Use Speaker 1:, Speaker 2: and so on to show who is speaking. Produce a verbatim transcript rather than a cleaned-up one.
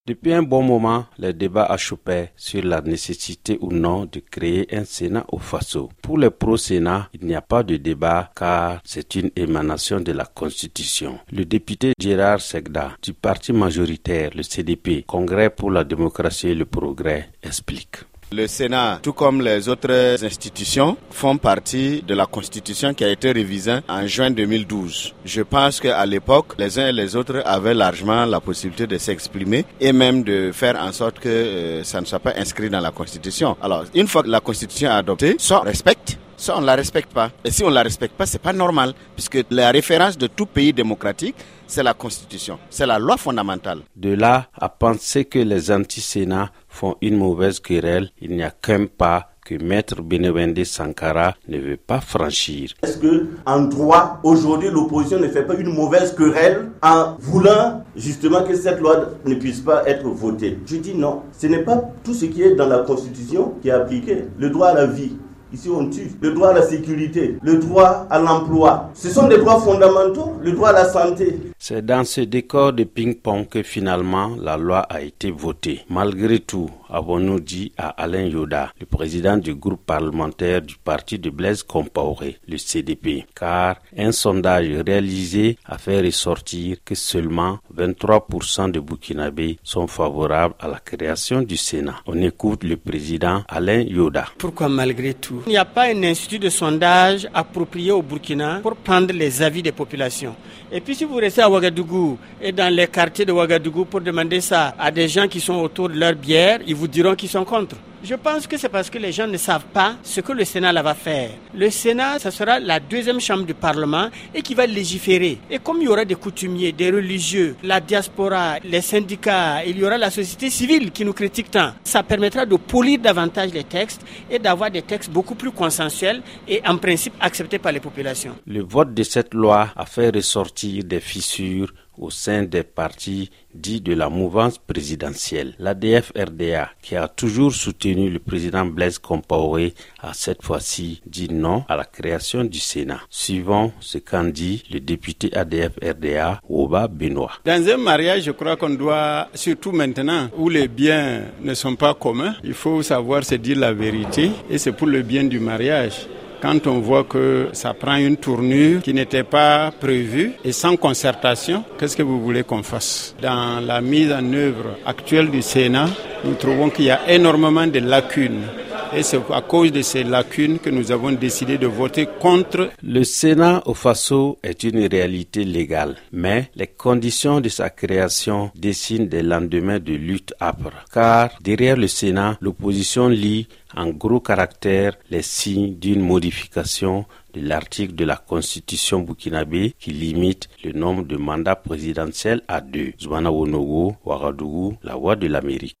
Speaker 1: Depuis un bon moment, les débats achoppaient sur la nécessité ou non de créer un Sénat au Faso. Pour les pro-Sénat, il n'y a pas de débat car c'est une émanation de la Constitution. Le député Gérard Segda du parti majoritaire, le C D P, Congrès pour la démocratie et le progrès, explique.
Speaker 2: Le Sénat, tout comme les autres institutions, font partie de la Constitution qui a été révisée en juin deux mille douze. Je pense qu'à l'époque, les uns et les autres avaient largement la possibilité de s'exprimer et même de faire en sorte que euh, ça ne soit pas inscrit dans la Constitution. Alors, une fois que la Constitution est adoptée, soit on respecte, soit on ne la respecte pas. Et si on ne la respecte pas, c'est pas normal, puisque la référence de tout pays démocratique, c'est la Constitution, c'est la loi fondamentale.
Speaker 1: De là à penser que les anti-Sénats font une mauvaise querelle, il n'y a qu'un pas que Maître Benewende Sankara ne veut pas franchir.
Speaker 3: Est-ce que, en droit, aujourd'hui, l'opposition ne fait pas une mauvaise querelle en voulant justement que cette loi ne puisse pas être votée? Je dis non. Ce n'est pas tout ce qui est dans la Constitution qui est appliqué. Le droit à la vie. Ici, on tue. Le droit à la sécurité, le droit à l'emploi. Ce sont des droits fondamentaux, le droit à la santé.
Speaker 1: C'est dans ce décor de ping-pong que finalement la loi a été votée. Malgré tout, avons-nous dit à Alain Yoda, le président du groupe parlementaire du parti de Blaise Compaoré, le C D P, car un sondage réalisé a fait ressortir que seulement vingt-trois pour cent de Burkinabés sont favorables à la création du Sénat. On écoute le président Alain Yoda.
Speaker 4: Pourquoi malgré tout? Il n'y a pas un institut de sondage approprié au Burkina pour prendre les avis des populations. Et puis si vous restez à Ouagadougou et dans les quartiers de Ouagadougou pour demander ça à des gens qui sont autour de leur bière, ils vous diront qu'ils sont contre. Je pense que c'est parce que les gens ne savent pas ce que le Sénat là va faire. Le Sénat, ça sera la deuxième chambre du Parlement et qui va légiférer. Et comme il y aura des coutumiers, des religieux, la diaspora, les syndicats, il y aura la société civile qui nous critique tant. Ça permettra de polir davantage les textes et d'avoir des textes beaucoup plus consensuels et en principe acceptés par les populations.
Speaker 1: Le vote de cette loi a fait ressortir des fissures au sein des partis dits de la mouvance présidentielle. L'A D F R D A, qui a toujours soutenu le président Blaise Compaoré, a cette fois-ci dit non à la création du Sénat. Suivons ce qu'en dit le député A D F R D A, Oba Benoît.
Speaker 5: Dans un mariage, je crois qu'on doit, surtout maintenant où les biens ne sont pas communs, il faut savoir se dire la vérité et c'est pour le bien du mariage. Quand on voit que ça prend une tournure qui n'était pas prévue et sans concertation, qu'est-ce que vous voulez qu'on fasse? Dans la mise en œuvre actuelle du Sénat, nous trouvons qu'il y a énormément de lacunes. Et c'est à cause de ces lacunes que nous avons décidé de voter contre.
Speaker 1: Le Sénat au Faso est une réalité légale, mais les conditions de sa création dessinent des lendemains de lutte âpre. Car derrière le Sénat, l'opposition lit en gros caractères les signes d'une modification de l'article de la Constitution burkinabé qui limite le nombre de mandats présidentiels à deux. Zouana Wonogo, Ouagadougou, la voix de l'Amérique.